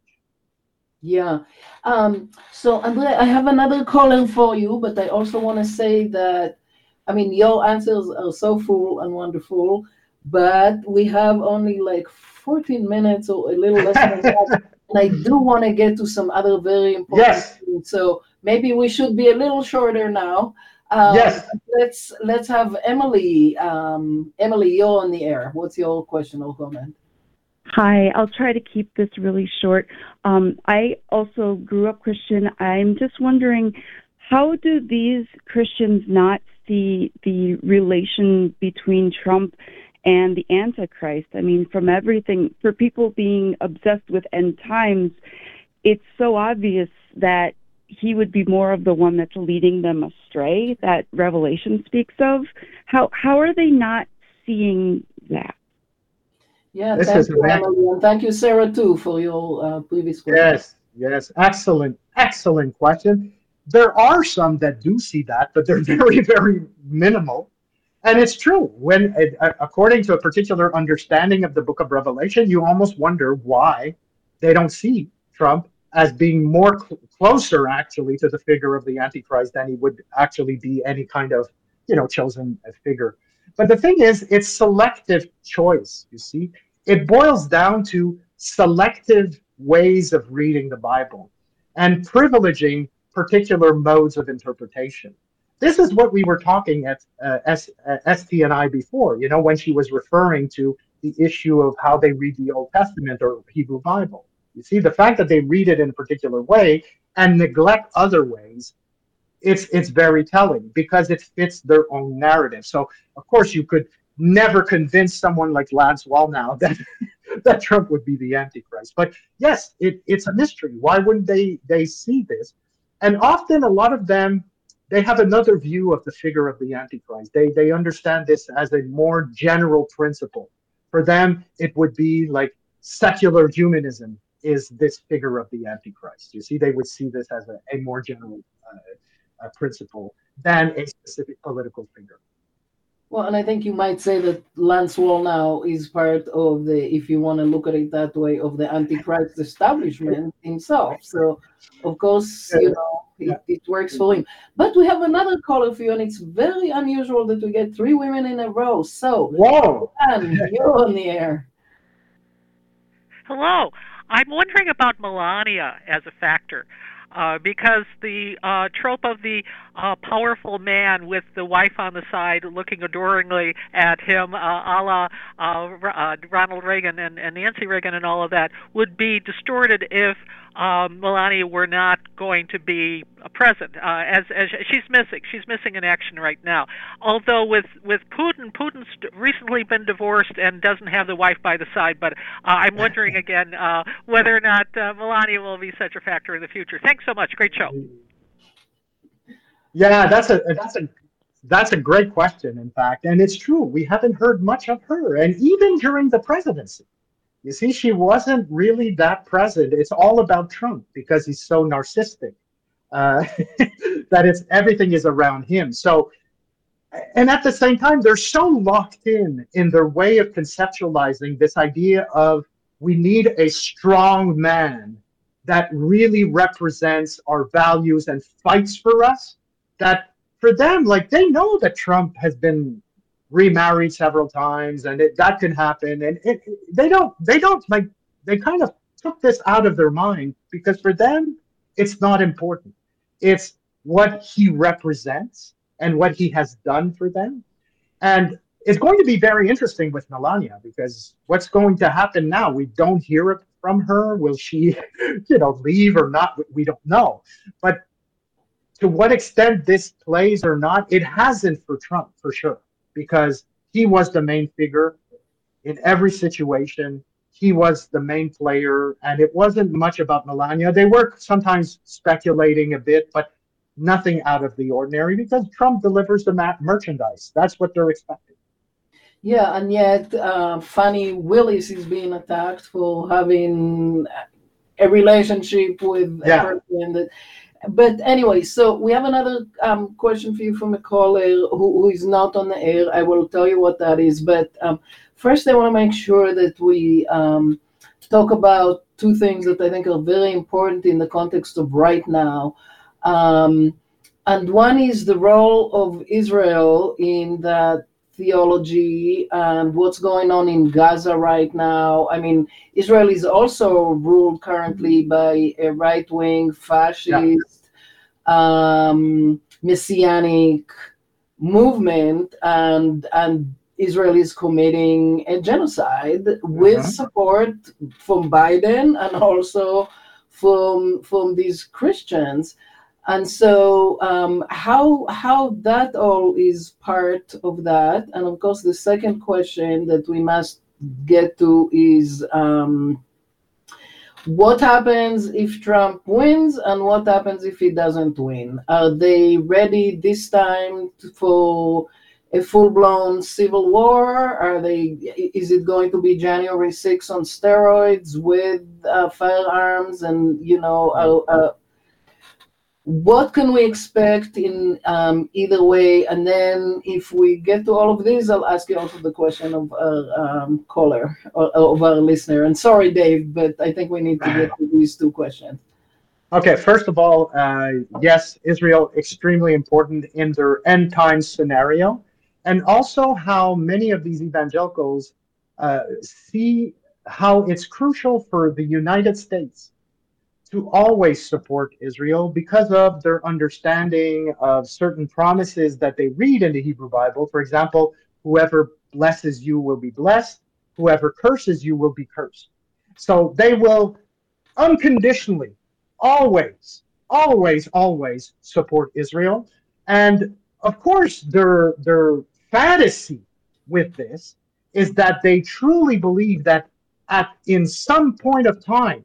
Yeah. Um, so, Andrea, I have another calling for you, but I also want to say that, I mean, your answers are so full and wonderful, but we have only like fourteen minutes or a little less than that. And I do want to get to some other very important
yes.
things. So maybe we should be a little shorter now. Um,
yes.
Let's let's have Emily. Um, Emily, you're on the air. What's your question or comment?
Hi, I'll try to keep this really short. Um, I also grew up Christian. I'm just wondering, how do these Christians not see the relation between Trump and the Antichrist? I mean, from everything, for people being obsessed with end times, it's so obvious that he would be more of the one that's leading them astray, that Revelation speaks of. How how are they not seeing that?
Yeah,
this
thank
is
you, Emily, and thank you, Sarah, too, for your uh, previous question.
Yes, yes, excellent, excellent question. There are some that do see that, but they're very, very minimal. And it's true. When, uh, according to a particular understanding of the book of Revelation, you almost wonder why they don't see Trump as being more cl- closer, actually, to the figure of the Antichrist than he would actually be any kind of, you know, chosen figure. But the thing is, it's selective choice, you see. It boils down to selective ways of reading the Bible and privileging particular modes of interpretation. This is what we were talking at uh, S, uh, S T and I before, you know, when she was referring to the issue of how they read the Old Testament or Hebrew Bible. You see, the fact that they read it in a particular way and neglect other ways, it's it's very telling because it fits their own narrative. So, of course, you could never convince someone like Lance Wallnau that that Trump would be the Antichrist. But yes, it, it's a mystery. Why wouldn't they they see this? And often, a lot of them, they have another view of the figure of the Antichrist. They they understand this as a more general principle. For them, it would be like secular humanism is this figure of the Antichrist. You see, they would see this as a, a more general uh, uh, principle than a specific political figure.
Well, and I think you might say that Lance Wallnau is part of the, if you want to look at it that way, of the Antichrist establishment himself. So, of course, you know, it, it works for him. But we have another caller for you, and it's very unusual that we get three women in a row. So,
whoa,
Anne, you're on the air.
Hello. I'm wondering about Melania as a factor. Uh, because the uh, trope of the uh, powerful man with the wife on the side looking adoringly at him, uh, a la uh, uh, Ronald Reagan and, and Nancy Reagan and all of that, would be distorted if um, Melania were not going to be present, uh, as, as she's missing. She's missing in action right now. Although with, with Putin, Putin's recently been divorced and doesn't have the wife by the side, but uh, I'm wondering again uh, whether or not uh, Melania will be such a factor in the future. Thanks so much. Great show.
Yeah, that's a that's a that's a great question, in fact, and it's true. We haven't heard much of her, and even during the presidency, you see, she wasn't really that present. It's all about Trump because he's so narcissistic uh, that it's everything is around him. So, and at the same time, they're so locked in in their way of conceptualizing this idea of we need a strong man that really represents our values and fights for us. That for them, like, they know that Trump has been remarried several times and it, that can happen. And it, they don't, they don't like, they kind of took this out of their mind because for them, it's not important. It's what he represents and what he has done for them. And it's going to be very interesting with Melania because what's going to happen now? We don't hear it from her. Will she, you know, leave or not? We don't know. But to what extent this plays or not, it hasn't for Trump, for sure, because he was the main figure in every situation. He was the main player, and it wasn't much about Melania. They were sometimes speculating a bit, but nothing out of the ordinary because Trump delivers the ma- merchandise. That's what they're expecting.
Yeah, and yet uh, Fani Willis is being attacked for having a relationship with
yeah.
a person that... But anyway, so we have another um, question for you from a caller who, who is not on the air. I will tell you what that is. But um, first, I want to make sure that we um, talk about two things that I think are very important in the context of right now. Um, and one is the role of Israel in that theology and what's going on in Gaza right now. I mean, Israel is also ruled currently by a right-wing fascist yeah. um, messianic movement, and and Israel is committing a genocide uh-huh. with support from Biden and also from from these Christians. And so um, how how that all is part of that. And of course, the second question that we must get to is um, what happens if Trump wins and what happens if he doesn't win? Are they ready this time for a full-blown civil war? Are they? Is it going to be January sixth on steroids with uh, firearms and, you know, uh, uh, what can we expect in um, either way? And then if we get to all of these, I'll ask you also the question of our um, caller, or, of our listener. And sorry, Dave, but I think we need to get to these two questions.
Okay, first of all, uh, yes, Israel, extremely important in their end time scenario. And also how many of these evangelicals uh, see how it's crucial for the United States to always support Israel because of their understanding of certain promises that they read in the Hebrew Bible. For example, whoever blesses you will be blessed, whoever curses you will be cursed. So they will unconditionally, always, always, always support Israel. And of course, their, their fantasy with this is that they truly believe that at in some point of time,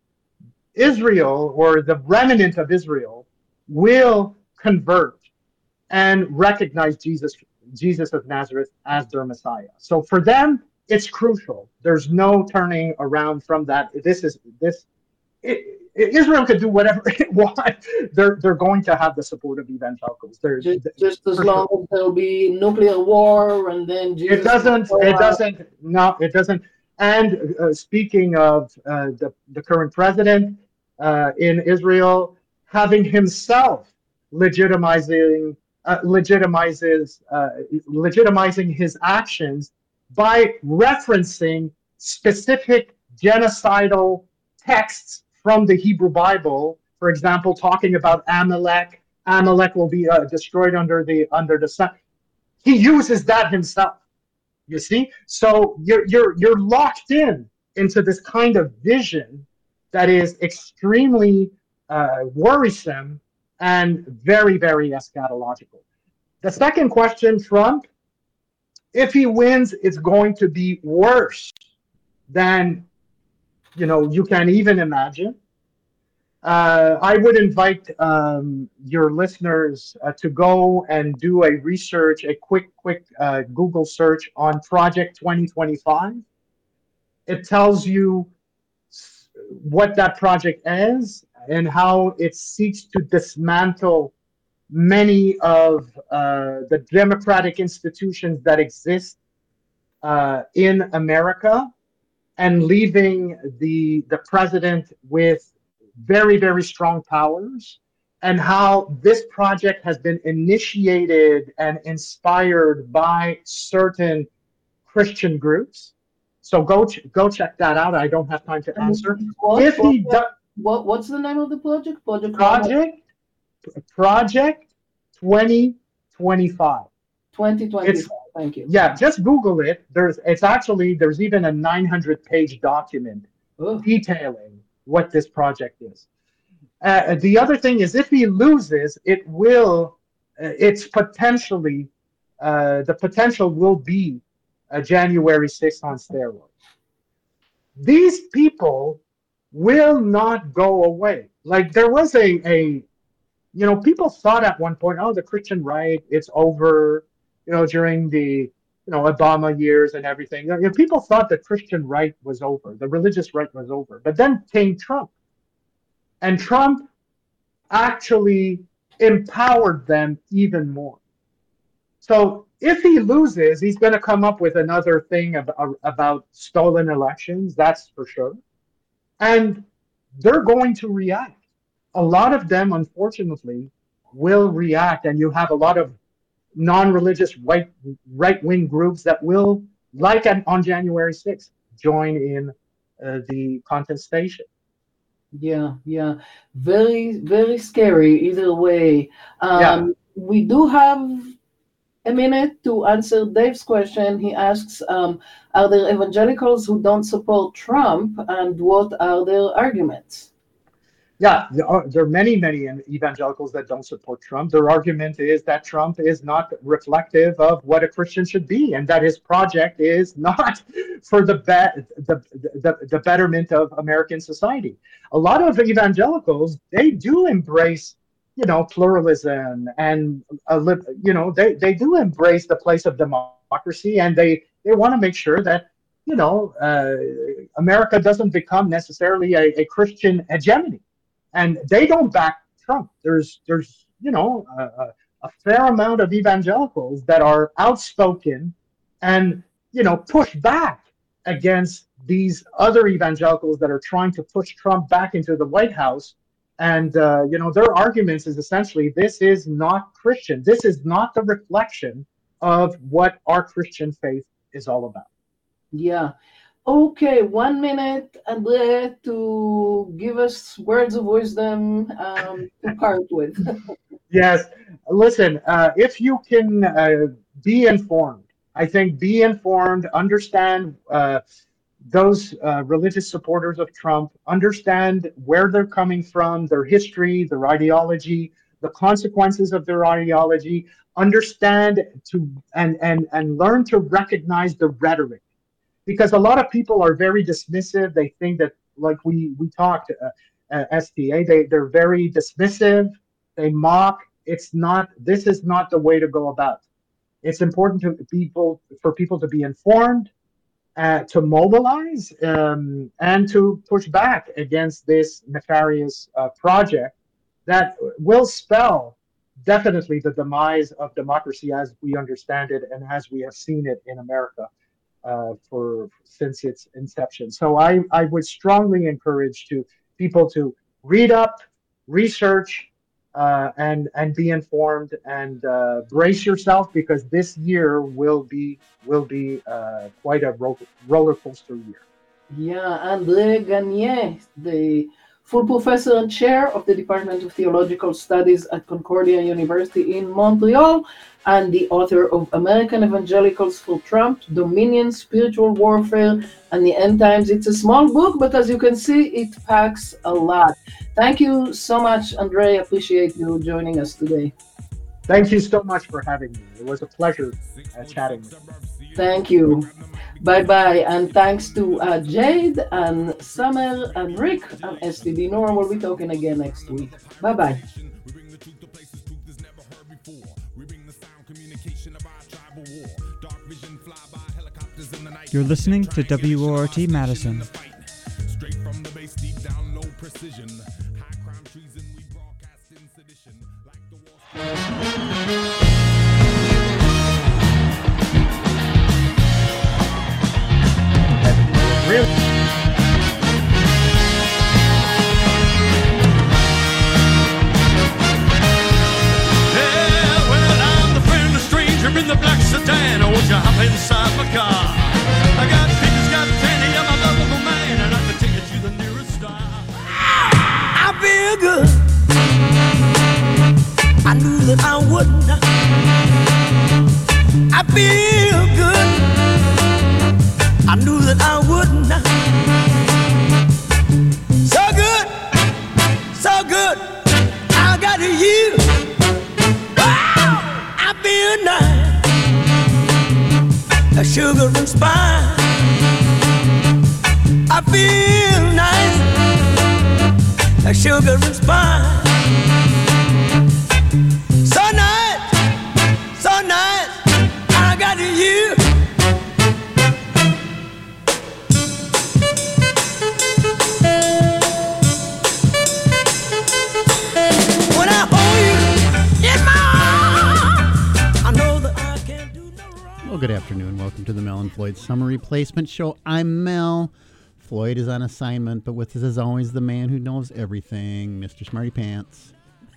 Israel, or the remnant of Israel, will convert and recognize Jesus, Jesus of Nazareth as their Messiah. So for them, it's crucial. There's no turning around from that. This is this. It, Israel could do whatever it wants. They're they're going to have the support of evangelicals. They're,
just, just as long sure. as there'll be nuclear war, and then Jesus
it doesn't. It doesn't. No, it doesn't. And uh, speaking of uh, the, the current president uh, in Israel, having himself legitimizing uh, legitimizes uh, legitimizing his actions by referencing specific genocidal texts from the Hebrew Bible. For example, talking about Amalek, Amalek will be uh, destroyed under the under the sun. He uses that himself. You see, so you're you're you're locked in into this kind of vision that is extremely uh, worrisome and very, very eschatological. The second question, Trump, if he wins, it's going to be worse than, you know, you can even imagine. Uh, I would invite um, your listeners uh, to go and do a research, a quick, quick uh, Google search on Project twenty twenty-five. It tells you what that project is and how it seeks to dismantle many of uh, the democratic institutions that exist uh, in America, and leaving the the president with very, very strong powers, and how this project has been initiated and inspired by certain Christian groups. So go ch- go check that out. I don't have time to answer.
What,
if he
what,
does,
what, what's the name of the project? Project
Project Project twenty twenty-five.
twenty twenty-five. Thank you.
Yeah, just Google it. There's it's actually there's even a nine hundred page document
Ooh.
detailing what this project is. Uh, the other thing is, if he loses, it will, uh, it's potentially, uh, the potential will be a January sixth on steroids. These people will not go away. Like there was a, a, you know, people thought at one point, oh, the Christian right, it's over, you know, during the, you know, Obama years and everything. You know, people thought the Christian right was over, the religious right was over. But then came Trump. And Trump actually empowered them even more. So if he loses, he's going to come up with another thing about, about stolen elections, that's for sure. And they're going to react. A lot of them, unfortunately, will react. And you have a lot of non-religious white right-wing groups that will, like on January sixth, join in uh, the contestation.
Yeah, yeah. Very, very scary either way. Um,
Yeah.
We do have a minute to answer Dave's question. He asks, um, are there evangelicals who don't support Trump, and what are their arguments?
Yeah, there are, there are many, many evangelicals that don't support Trump. Their argument is that Trump is not reflective of what a Christian should be, and that his project is not for the, be- the, the, the betterment of American society. A lot of evangelicals, they do embrace, you know, pluralism, and, uh, you know, they, they do embrace the place of democracy, and they, they want to make sure that, you know, uh, America doesn't become necessarily a, a Christian hegemony. And they don't back Trump. There's, there's, you know, a, a fair amount of evangelicals that are outspoken and, you know, push back against these other evangelicals that are trying to push Trump back into the White House. And, uh, you know, their arguments is essentially, this is not Christian. This is not the reflection of what our Christian faith is all about.
Yeah. Okay, one minute, Andre, to give us words of wisdom um, to part with.
Yes. Listen, uh, if you can uh, be informed, I think be informed, understand uh, those uh, religious supporters of Trump, understand where they're coming from, their history, their ideology, the consequences of their ideology, understand to and, and, and learn to recognize the rhetoric. Because a lot of people are very dismissive. They think that, like we, we talked, uh, uh, S T A, they, they're very dismissive. They mock. It's not, this is not the way to go about it. It's important to people, for people to be informed, uh, to mobilize, um, and to push back against this nefarious uh, project that will spell definitely the demise of democracy as we understand it and as we have seen it in America. Uh, for since its inception. So I, I would strongly encourage to people to read up, research, uh, and and be informed, and uh, brace yourself, because this year will be will be uh, quite a ro- roller coaster year.
Yeah, Andre Gagné, the full professor and chair of the Department of Theological Studies at Concordia University in Montreal, and the author of American Evangelicals for Trump, Dominion, Spiritual Warfare, and the End Times. It's a small book, but as you can see, it packs a lot. Thank you so much, Andre. Appreciate you joining us today.
Thank you so much for having me. It was a pleasure uh, chatting with you.
Thank you. Bye-bye. And thanks to uh, Jade and Summer and Rick and S T D Nor. We'll be talking again next week. Bye-bye.
You're listening to W O R T Madison.
Straight from the base, deep down, no precision. High crime treason, we broadcast in sedition. Like the
Really?
Yeah, well, I'm the friendly stranger in the black sedan. Won't you hop inside my car? I got pickers, got plenty, I'm a lovable man, and I can take you to the nearest star. I feel good. I knew that I wouldn't. I feel good. I knew that I wouldn't. So good, so good. I got you. Wow, I feel nice. A sugar and spice. I feel nice. A sugar and spice. So nice, so nice. I got you. When I hold you in my arms, I know that I can't do no wrong.
Well, good afternoon. Welcome to the Mel and Floyd Summer Replacement Show. I'm Mel. Floyd is on assignment, but with us as always, the man who knows everything, Mister Smarty Pants.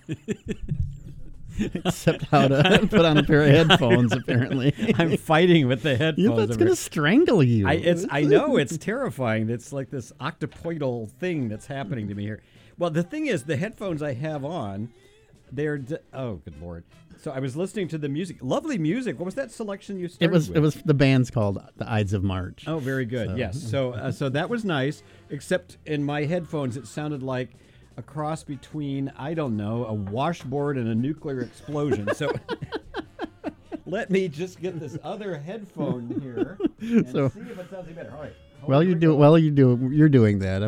Except how to put on a pair of headphones, apparently.
I'm fighting with the headphones.
Yeah, that's going to strangle you.
I, it's, I know, it's terrifying. It's like this octopoidal thing that's happening to me here. Well, the thing is, the headphones I have on, they're... D- oh, good Lord. So I was listening to the music. Lovely music. What was that selection you started
It was
with?
it was the band's called the Ides of March.
Oh, very good.
So.
Yes. So uh, so that was nice, except in my headphones it sounded like a cross between, I don't know, a washboard and a nuclear explosion. So let me just get this other headphone here and
So,
see if it sounds any better. All right.
Well, you do well you do you're doing that.